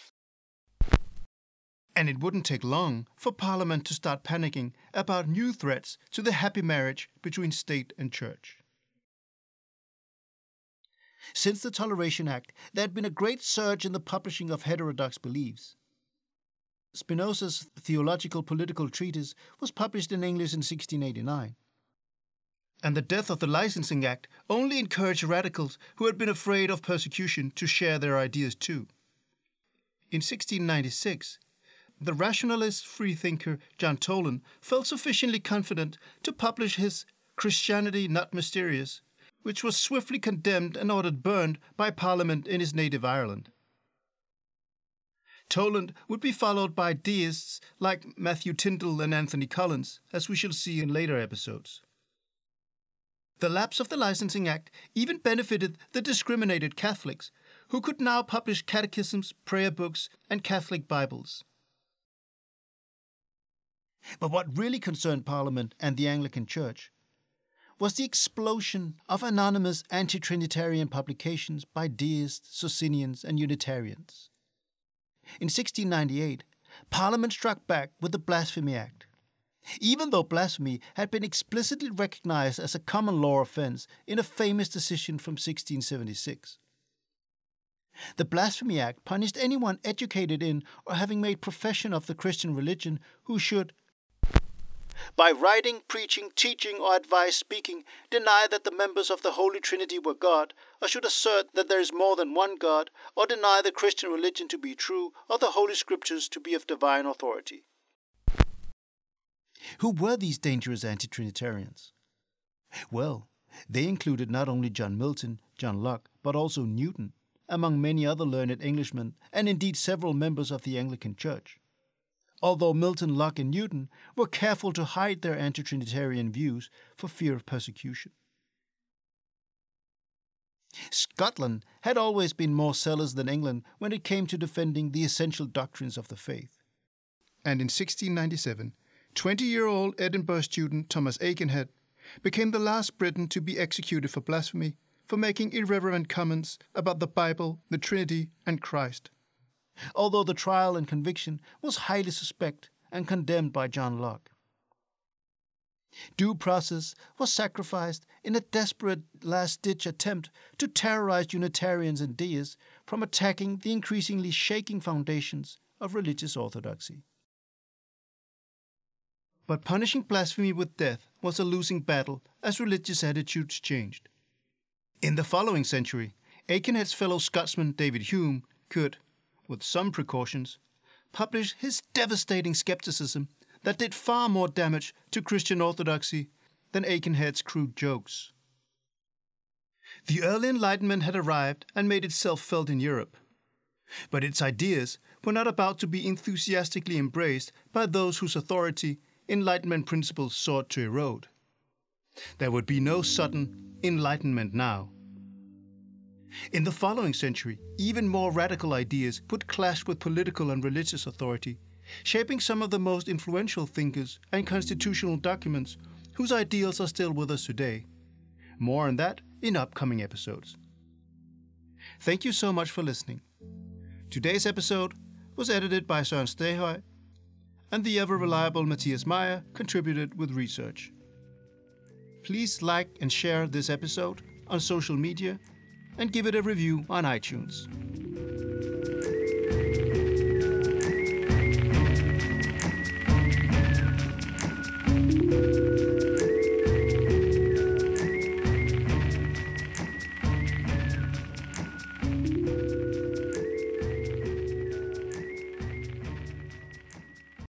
And it wouldn't take long for Parliament to start panicking about new threats to the happy marriage between state and church. Since the Toleration Act, there had been a great surge in the publishing of heterodox beliefs. Spinoza's Theological Political Treatise was published in English in sixteen eighty-nine. And the death of the Licensing Act only encouraged radicals who had been afraid of persecution to share their ideas too. In sixteen ninety-six, the rationalist freethinker John Toland felt sufficiently confident to publish his Christianity Not Mysterious, which was swiftly condemned and ordered burned by Parliament in his native Ireland. Toland would be followed by deists like Matthew Tyndall and Anthony Collins, as we shall see in later episodes. The lapse of the Licensing Act even benefited the discriminated Catholics, who could now publish catechisms, prayer books, and Catholic Bibles. But what really concerned Parliament and the Anglican Church was the explosion of anonymous anti-Trinitarian publications by deists, Socinians, and Unitarians. In sixteen ninety-eight, Parliament struck back with the Blasphemy Act. Even though blasphemy had been explicitly recognized as a common law offense in a famous decision from sixteen seventy-six. The Blasphemy Act punished anyone educated in or having made profession of the Christian religion who should, by writing, preaching, teaching, or advice speaking, deny that the members of the Holy Trinity were God, or should assert that there is more than one God, or deny the Christian religion to be true, or the Holy Scriptures to be of divine authority. Who were these dangerous anti-Trinitarians? Well, they included not only John Milton, John Locke, but also Newton, among many other learned Englishmen, and indeed several members of the Anglican Church. Although Milton, Locke, and Newton were careful to hide their anti-Trinitarian views for fear of persecution. Scotland had always been more zealous than England when it came to defending the essential doctrines of the faith. And in sixteen ninety-seven, twenty-year-old Edinburgh student Thomas Aikenhead became the last Briton to be executed for blasphemy for making irreverent comments about the Bible, the Trinity, and Christ. Although the trial and conviction was highly suspect and condemned by John Locke. Due process was sacrificed in a desperate last-ditch attempt to terrorize Unitarians and deists from attacking the increasingly shaking foundations of religious orthodoxy. But punishing blasphemy with death was a losing battle as religious attitudes changed. In the following century, Aikenhead's fellow Scotsman David Hume could, with some precautions, publish his devastating skepticism that did far more damage to Christian orthodoxy than Aikenhead's crude jokes. The early Enlightenment had arrived and made itself felt in Europe, but its ideas were not about to be enthusiastically embraced by those whose authority Enlightenment principles sought to erode. There would be no sudden enlightenment now. In the following century, even more radical ideas would clash with political and religious authority, shaping some of the most influential thinkers and constitutional documents whose ideals are still with us today. More on that in upcoming episodes. Thank you so much for listening. Today's episode was edited by Søren Stahøj, and the ever-reliable Matthias Meyer contributed with research. Please like and share this episode on social media and give it a review on iTunes.